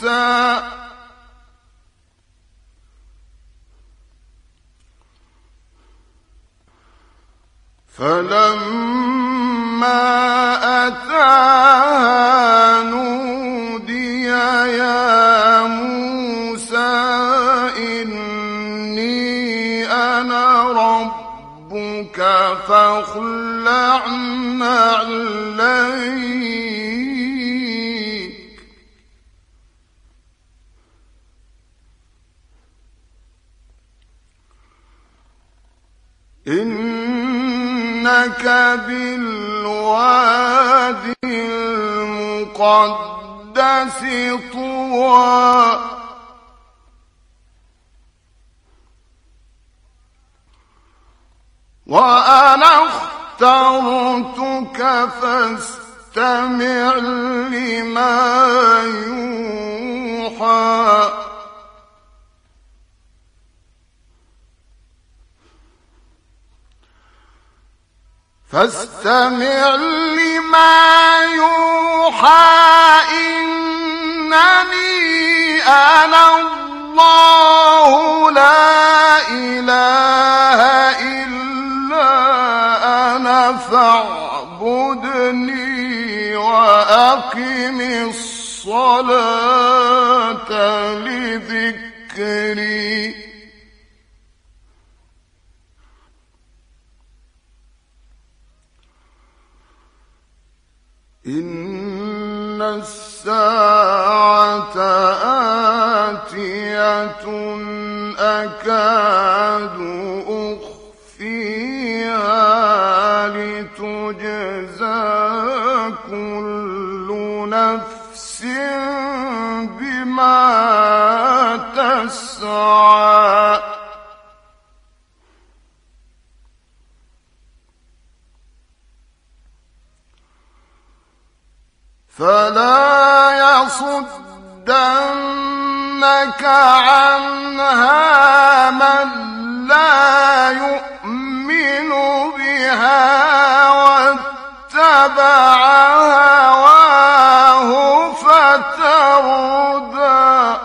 موسى فلما أتاها نودي يا موسى إني أنا ربك فاخلع نعليك إنك بالوادي المقدس طوى وأنا اخترتك فاستمع لما يوحى فاستمع لما يوحى إنني أنا الله لا إله إلا أنا فاعبدني وأقم الصلاة لذكري إن الساعة آتية أكاد أخفيها لتجزى كل نفس بما تسعى فلا يصدنك عنها من لا يؤمن بها واتبع هواه فتردى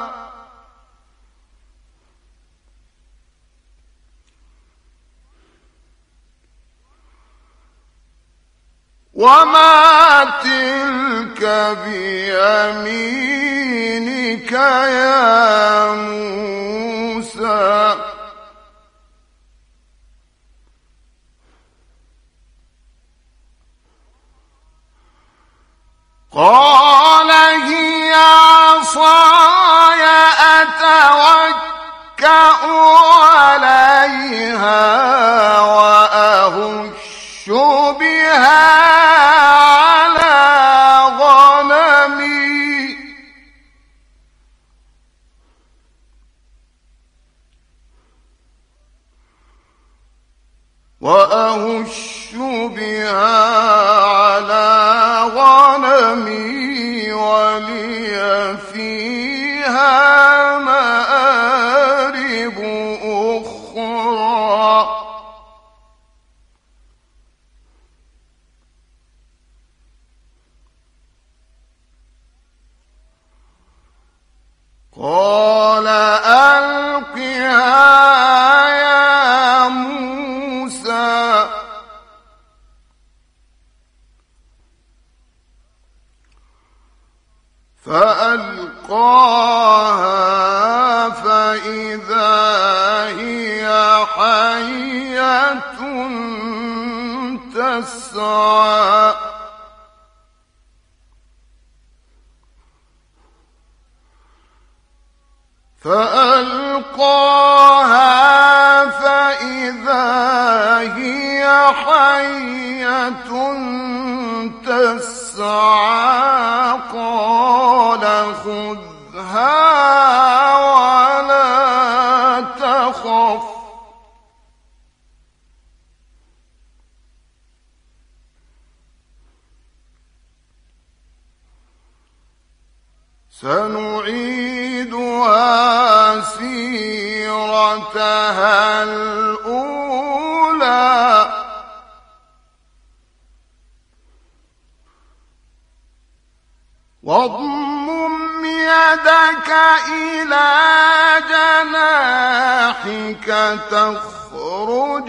وما تلك بيمينك يا موسى قال هي عصاي أتوكأ عليها وأهش بها على غنمي ولي فيها مآرب أخرى قال ألقها يا موسى فألقاها فإذا هي حية تسعى تسعى قال خذها ولا تخف سنعيدها سيرتها الأولى واضمم يدك لنريك إلى جناحك تخرج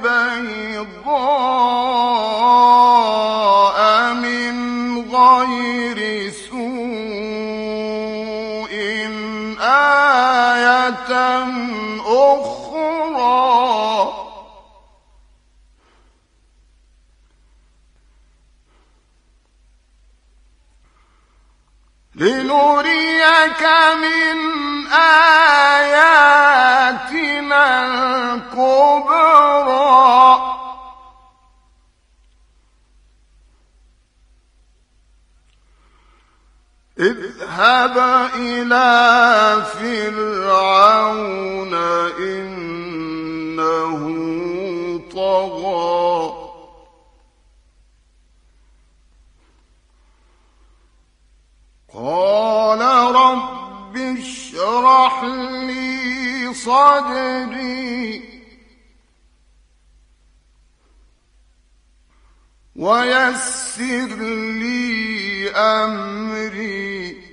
بيضاء من غير سوء آية أخرى لنريك من آياتنا الكبرى اذهب إلى فرعون إنه طغى قال رب اشرح لي صدري ويسر لي أمري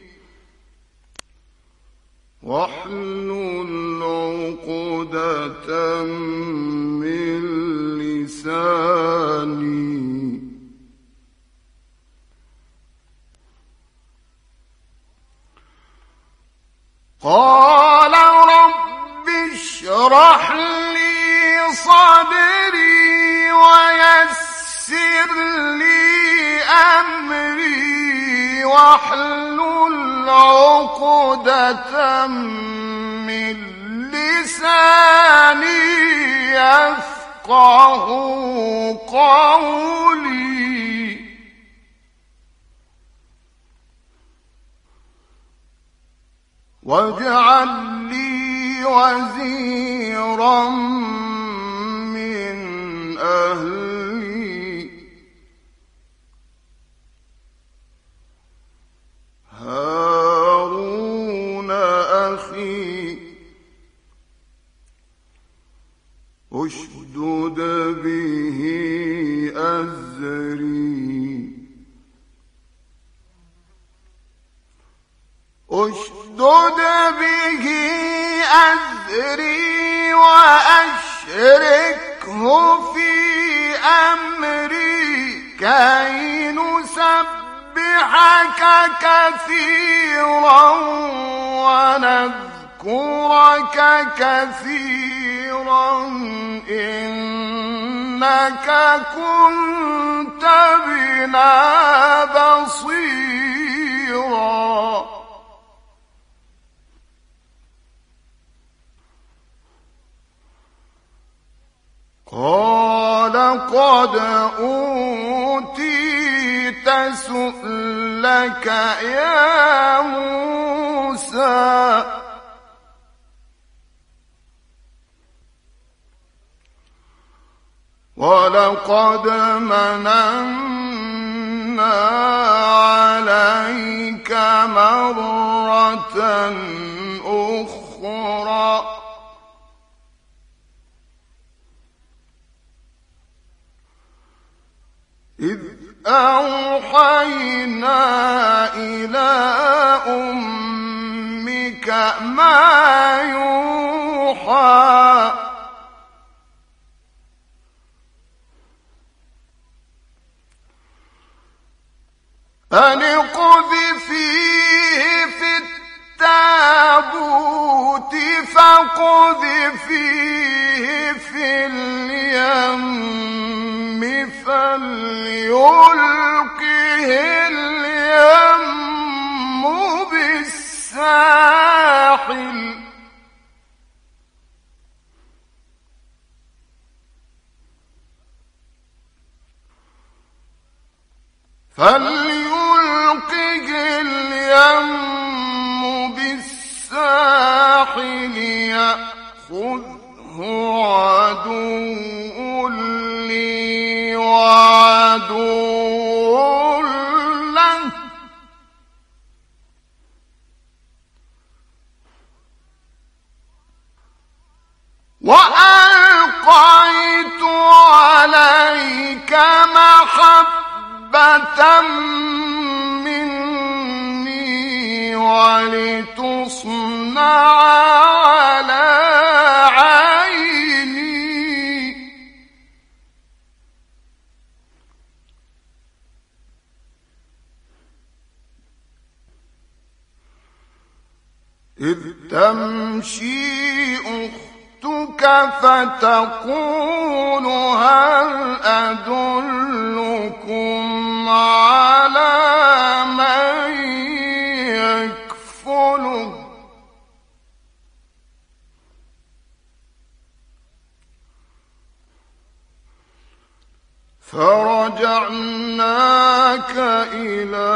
واحلل عقدة من لساني قال رب اشرح لي صدري ويسر لي أمري واحلل عقدة من لساني يفقه قولي واجعل لي وزيرا من أهلي هارون أخي اشدد به أزري اشدد به أزري وأشركه في أمري كي نسبحك كثيرا ونذكرك كثيرا إنك كنت بنا بصيرا قال قد أوتيت سؤلك يا موسى ولقد مننا عليك مرة أخرى إذ أوحينا إلى أمك ما يوحى أن اقذفيه في التابوت فاقذفيه في اليم فليلقه اليم بالساحل فليلقه اليم بالساحل يأخذه عدو لي وعدو له وألقيت عليك محبة مني ولتصنع تصنع على عيني. إذ تمشي أختك فتقول هل أدلكم على من يكفله فرجعناك إلى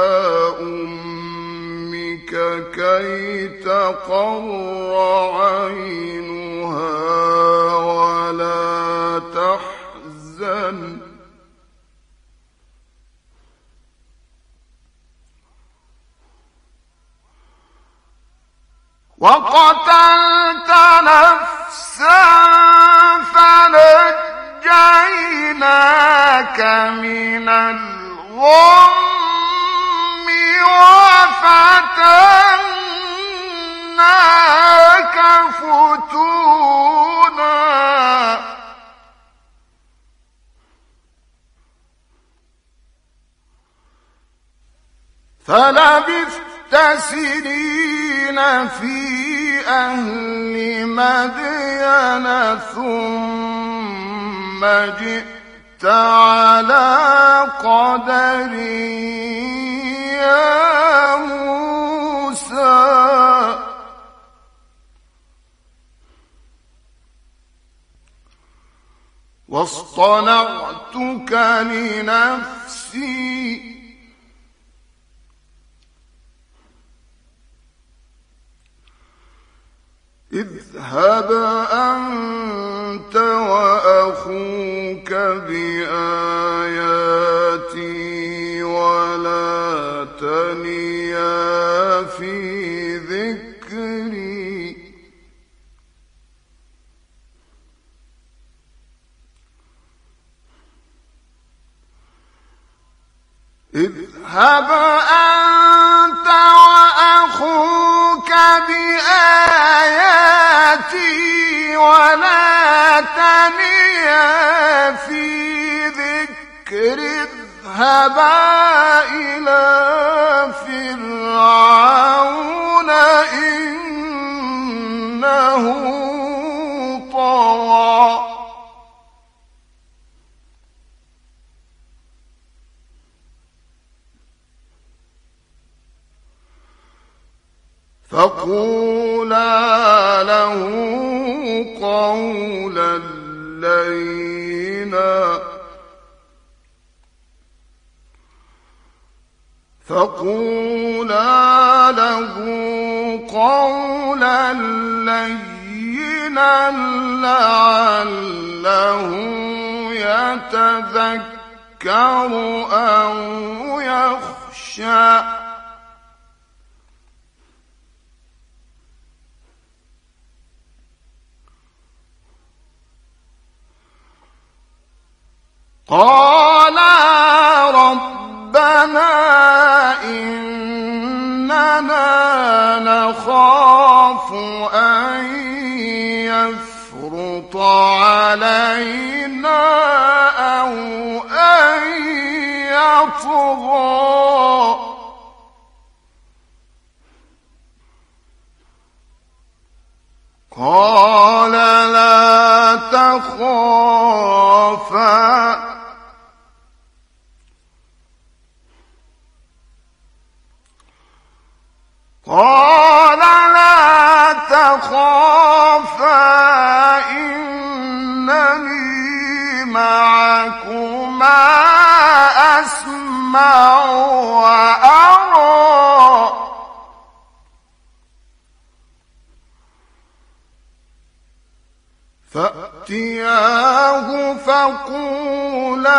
أمك كي تقر عينها ولا تحزن وقتلت نفسا فنجيناك من الغم وفتناك فتونا فلبثت سنين في أهل مدين ثم جئت على قدر يا موسى واصطنعتك لنفسي اذهب أنت وأخوك بآياتي ولا تنيا في ذكري اذهب أنت وأخوك بآياتي ولا تنيا في ذكري اذهبا إلى فرعون إنه طغى فقولا له قولا لينا لعله يتذكر أو يخشى قالا ربنا إننا نخاف أن يفرط علينا أو أن يطغى قال لا تخافا إنني معكما أسمع وأرى فأتياه فقولا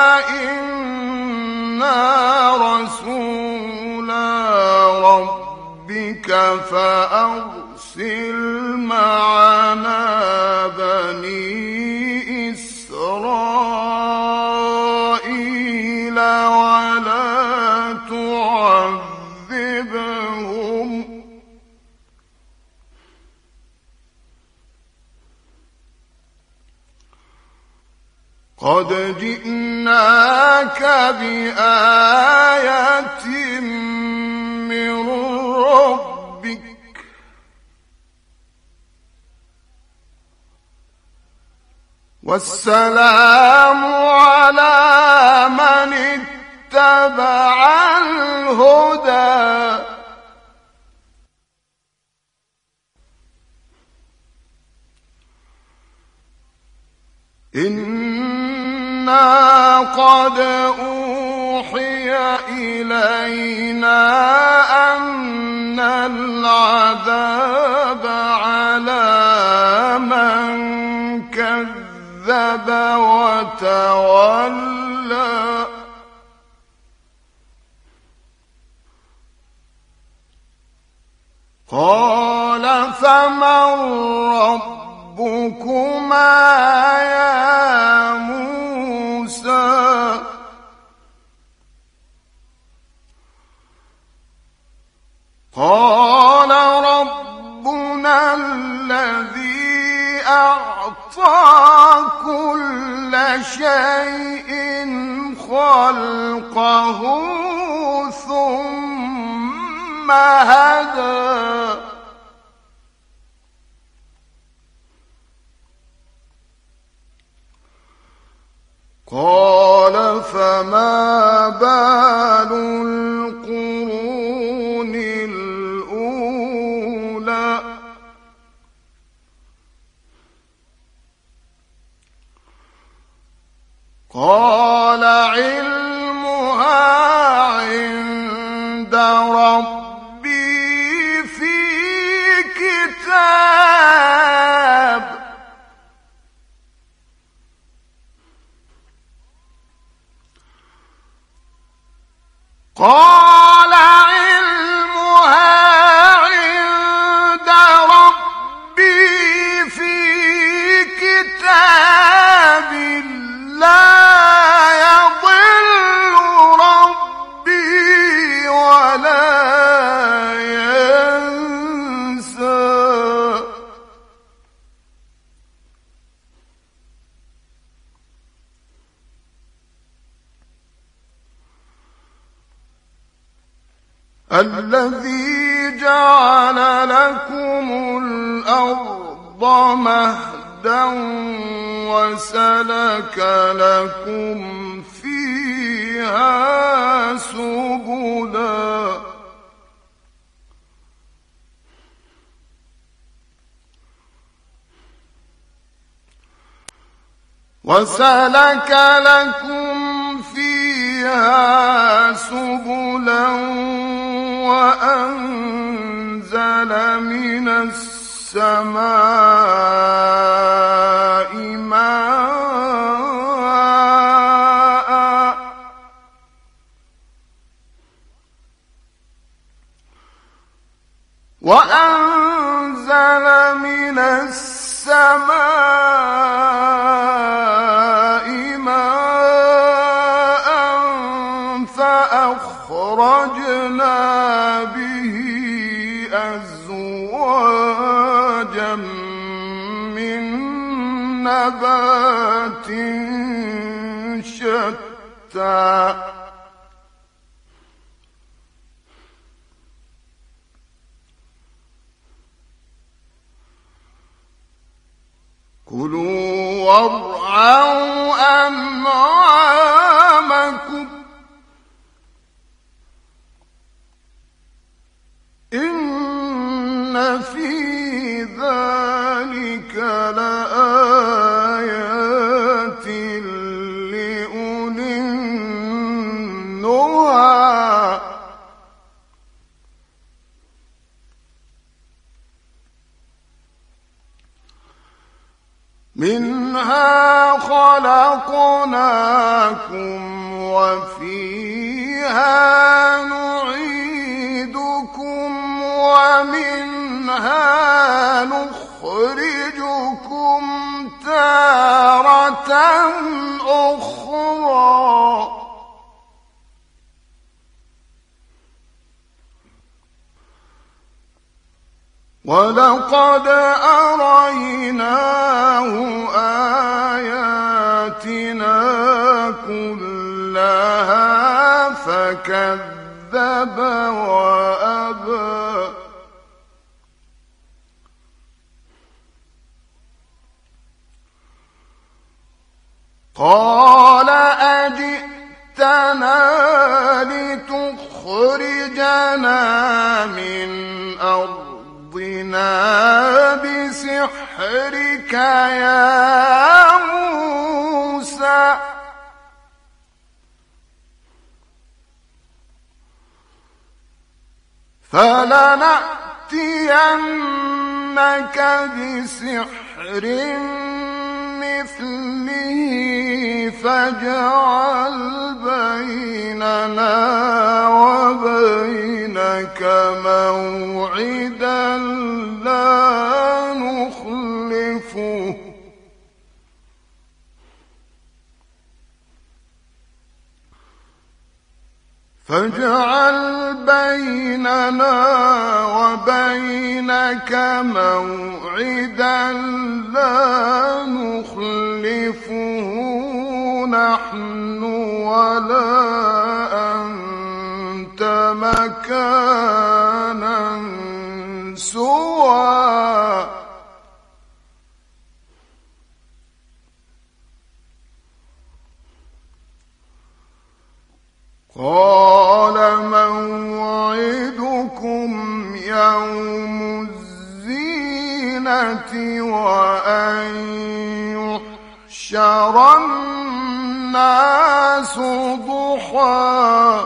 إنا رسولا ربك فأرسل معنا بني إسرائيل ولا تعذبهم قد جئناك بآية من ربك والسلام على من اتبع الهدى إنا قد أوحي إلينا أن العذاب على من كذب وتولى قال فمن ربكما يا موسى قال ربنا الذي أعطى كل شيء خلقه ثم هدى قال فما بال القرون الأولى قال علمها عند ربي في كتاب قال علمها عند ربي في كتاب لا يضل ربي ولا ينسى الذي جعل لكم الأرض مهدا وسلك لكم فيها سبلا وسلك لكم فيها سبلا وأنزل من السماء ماء وأنزل من السماء ماء فأخرجنا به أزواجا من نبات شتى كلوا وارعوا أنعامكم إن في ذلك لآيات لأولي النهى منها خلقناكم وفيها نعيدكم ومنها نخرجكم تارة أخرى ولقد أريناه آياتنا كلها فكذب وأبى قال أجئتنا لتخرجنا من أرضنا بسحرك يا موسى فلنأتينك بسحر مثله فاجعل بيننا وبينك موعدا لا نخلفه فاجعل بيننا وبينك موعدا لا نخلفه نحن ولا أنت مكانا سوى قال موعدكم يوم الزينة وأن يحشر الناس ضحى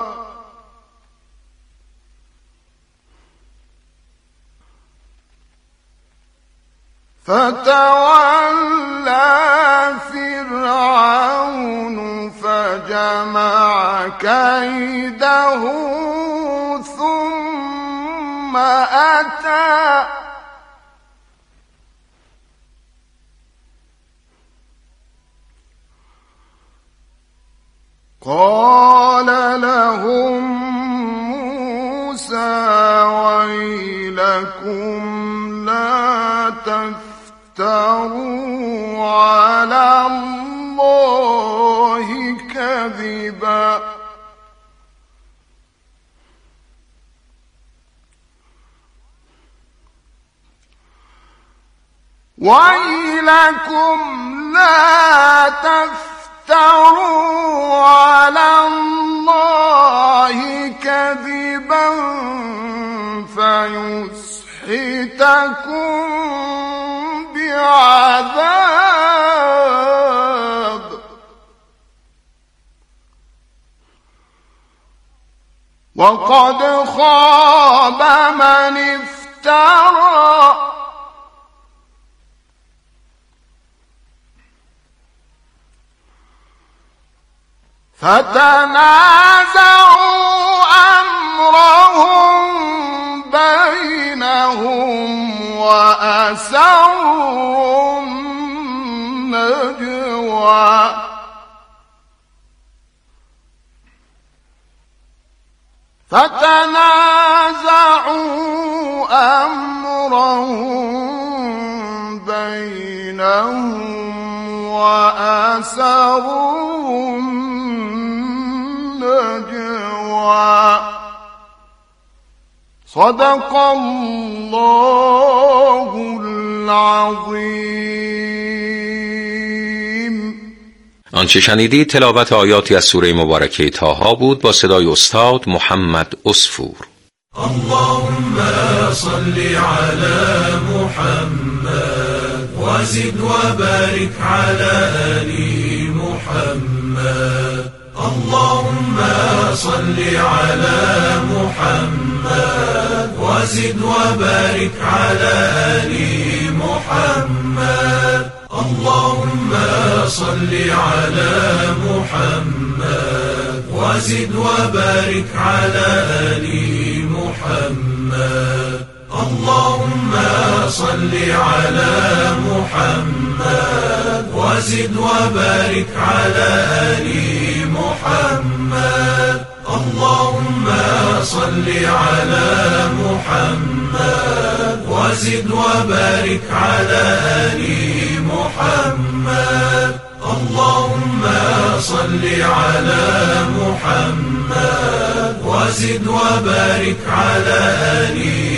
فتولى فرعون فجمع كيده ثم أتى قال لهم موسى ويلكم لا تفتروا على الله كذبا ويلكم لا تفتروا على الله كذبا فيسحتكم بعذاب وقد خاب من افترى فتنازعوا أمرهم بينهم وأسروا النجوى فتنازعوا أمرهم بينهم وأسروا النجوى صدق الله العظيم. آنچه شنیدید تلاوت آیاتی از سوره مبارکه طه بود با صدای استاد محمد عصفور. اللهم صل على محمد وزد وبارك على آل محمد. اللهم صل على محمد وزد وبارك على آل محمد. اللهم صل على محمد وزد وبارك على آل محمد. اللهم صل على محمد وزد وبارك على آل محمد. اللهم صل على محمد وزد وبارك على آل محمد. اللهم صل على محمد وزد وبارك على آل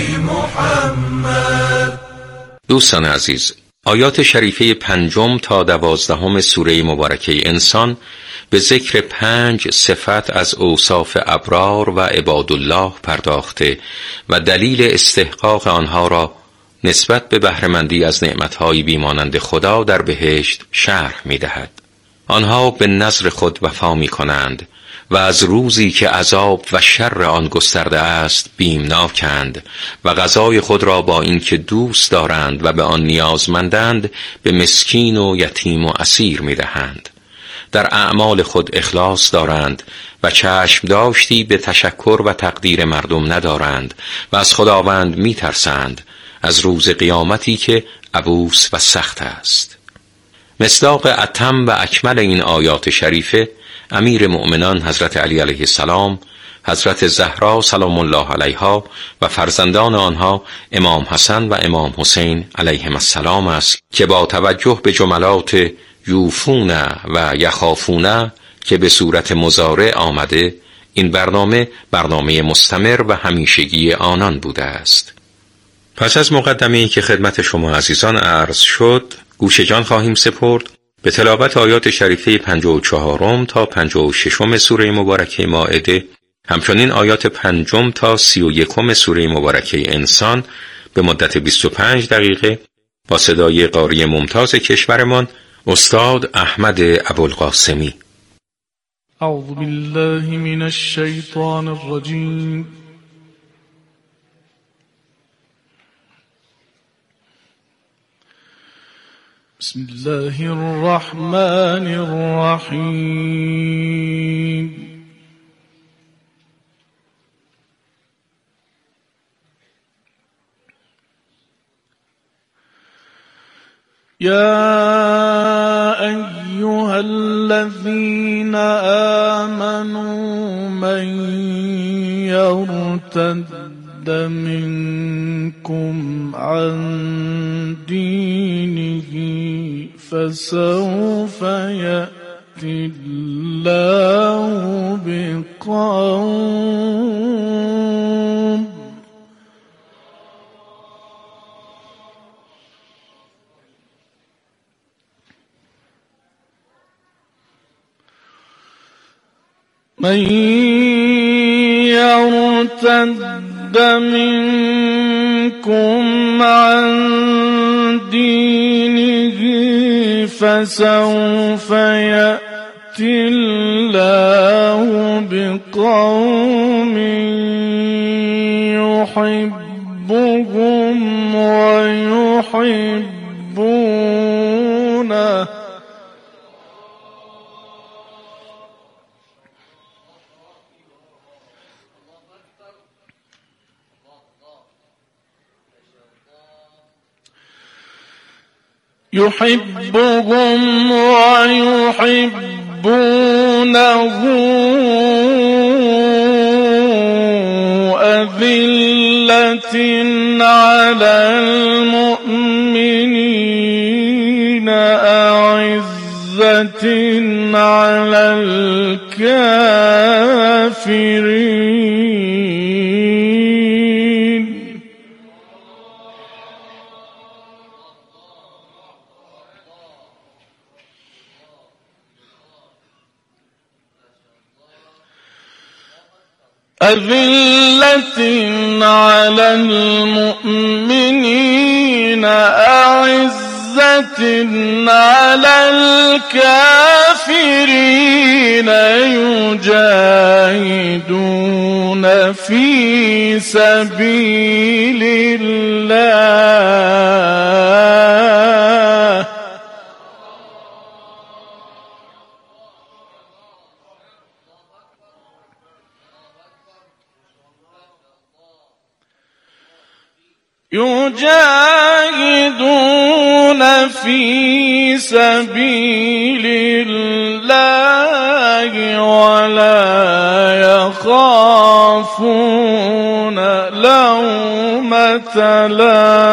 محمد. دوستان عزیز، آیات شریفه 5 تا 12 سوره مبارکه انسان به ذکر 5 صفت از اوصاف ابرار و عبادالله پرداخته و دلیل استحقاق آنها را نسبت به بهره‌مندی از نعمت‌های بیمانند خدا در بهشت شرح می‌دهد. آنها به نذر خود وفا می‌کنند و از روزی که عذاب و شر آن گسترده است بیمناکند و غذای خود را با اینکه دوست دارند و به آن نیازمندند به مسکین و یتیم و اسیر می‌دهند. در اعمال خود اخلاص دارند و چشم داشتی به تشکر و تقدیر مردم ندارند و از خداوند می‌ترسند، از روز قیامتی که عبوس و سخت است. مصداق اتم و اکمل این آیات شریفه امیر مؤمنان حضرت علی علیه السلام، حضرت زهرا سلام الله علیها و فرزندان آنها امام حسن و امام حسین علیهم السلام است که با توجه به جملات یوفون و یخافون که به صورت مضارع آمده، این برنامه مستمر و همیشگی آنان بوده است. پس از مقدمه‌ای که خدمت شما عزیزان عرض شد، گوش جان خواهیم سپرد به تلاوت آیات شریفه 54 تا 56 سوره مبارکه مائده، همچنین آیات 5 تا 31 سوره مبارکه انسان به مدت 25 دقیقه با صدای قاری ممتاز کشورمان استاد احمد ابوالقاسمی. اعوذ بالله من الشیطان الرجیم. بسم الله الرحمن الرحیم. یا ایها الذین آمنوا من یرتد منکم عن دینه فسوف یأتی الله بقوم من يرتد منكم عن دينه فسوف يأتي الله بقوم يحبهم ويحبونه يحبهم ويحبونه أذلة على المؤمنين أعزة على الكافرين أذلة على المؤمنين أعزة على الكافرين يجاهدون في سبيل الله يجاهدون في سبيل الله ولا يخافون لومة لائم